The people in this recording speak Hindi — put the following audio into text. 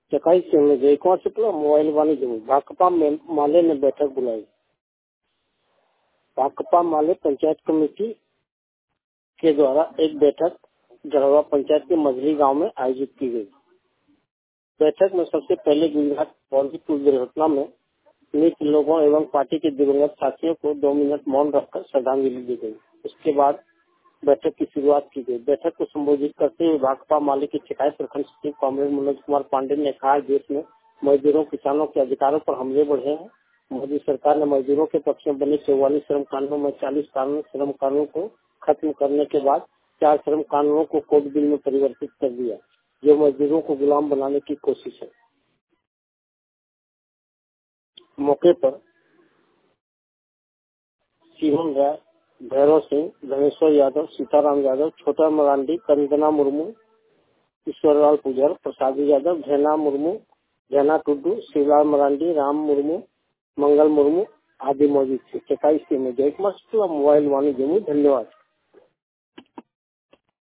चकाई से जयकुमार शुक्ला मोबाइल वाणिज्य में भाकपा माले ने बैठक बुलाई। भाकपा माले पंचायत कमेटी के द्वारा एक बैठक जड़वा पंचायत के मझली गांव में आयोजित की गई। बैठक में सबसे पहले गुजरात पुल दुर्घटना में मृत लोगों एवं पार्टी के दिवंगत साथियों को 2 मिनट मौन रखकर श्रद्धांजलि दी गई। उसके बाद बैठक की शुरुआत की गई। बैठक को संबोधित करते हुए भाकपा माले के चकाई प्रखंड सचिव कॉमरेड मनोज कुमार पांडे ने कहा, देश में मजदूरों किसानों के अधिकारों पर हमले बढ़े हैं। मोदी सरकार ने मजदूरों के पक्ष में बने 44 श्रम कानूनों में 40 श्रम कानून को खत्म करने के बाद 4 श्रम कानूनों को कोड बिल में परिवर्तित कर दिया, जो मजदूरों को गुलाम बनाने की कोशिश है। मौके पर शिवम राय, भैरव सिंह, धनेश्वर यादव, सीताराम यादव, छोटा मरांडी, कंदना मुर्मू, ईश्वरलाल पुजर, प्रसाद यादव, झेना मुर्मू, झेना टुड्डू, शिवलाल मरांडी, राम मुर्मू, मंगल मुर्मू आदि मौजूद थे। चकाई से जयकुमार शुक्ला मोबाइल वाणिज्य में। धन्यवाद।